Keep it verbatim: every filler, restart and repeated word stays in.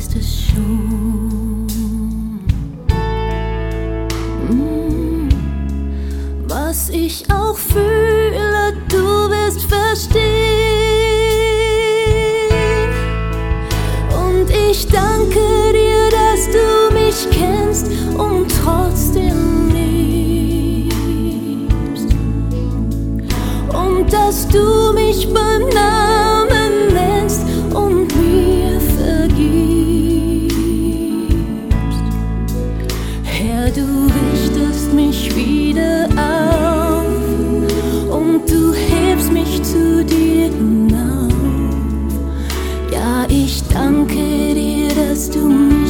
weißt es schon. Mm, was ich auch fühle, du wirst verstehen. Und ich danke dir, dass du mich kennst und trotzdem liebst. Und dass du mich beim Namen nennst und mir vergibst. Herr, du richtest mich wieder auf und du hebst mich zu dir hinauf. Ja, ich danke dir, dass du mir